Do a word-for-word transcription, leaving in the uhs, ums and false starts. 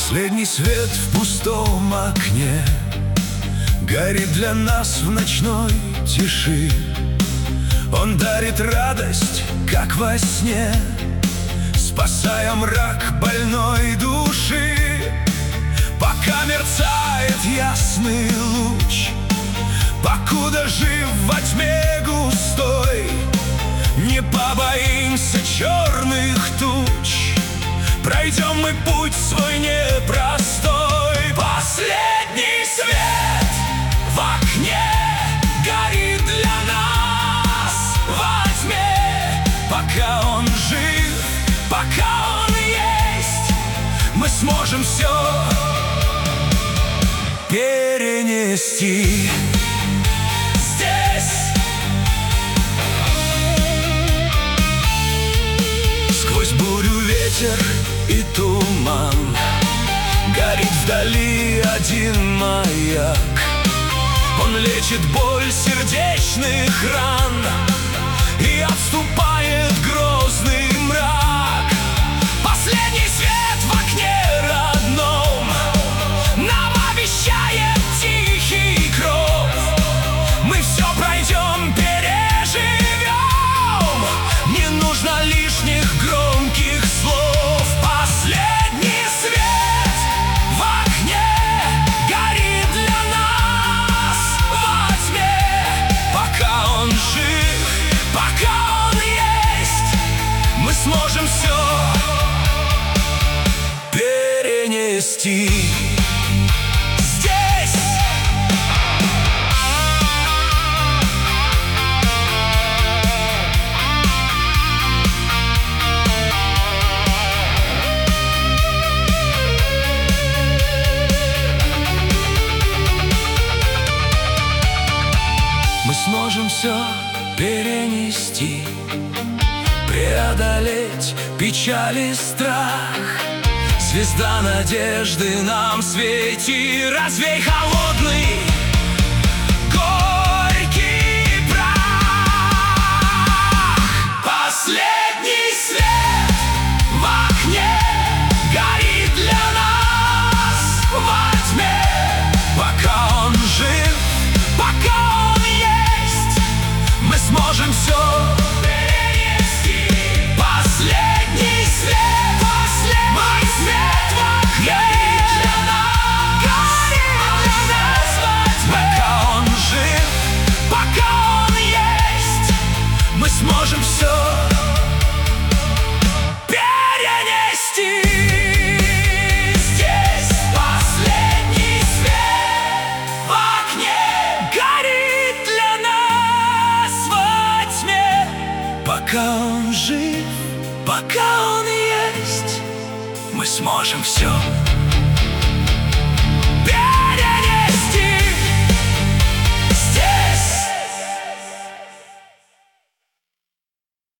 Последний свет в пустом окне горит для нас в ночной тиши. Он дарит радость, как во сне, спасая мрак больной души. Пока мерцает ясный луч, покуда жив во тьме густой, не побоимся черных туч. Пройдем мы путь свой непростой. Последний свет в окне горит для нас во тьме. Пока он жив, пока он есть, мы сможем все перенести. Здесь сквозь бурю, ветер и туман горит вдали один маяк. Он лечит боль сердечных ран и отступает грозный мрак. Последний свет в окне родном нам обещает тихий кров. Мы все пройдем, переживем. Не нужно лишних громких слов. Последний свет в окне горит для нас во тьме. Пока он жив, пока он есть, мы сможем все перенести. Здесь мы сможем все перенести, преодолеть печаль и страх. Звезда надежды нам свети, развей холодный горький прах. Последний свет в окне горит для нас во тьме. Пока он жив, пока он есть, мы сможем все перенести. Последний свет, последний свет в окне горит для нас во тьме. Пока он жив, пока он есть, мы сможем все перенести. Здесь последний свет в окне горит для нас во тьме. Пока он жив, пока он есть, мы сможем все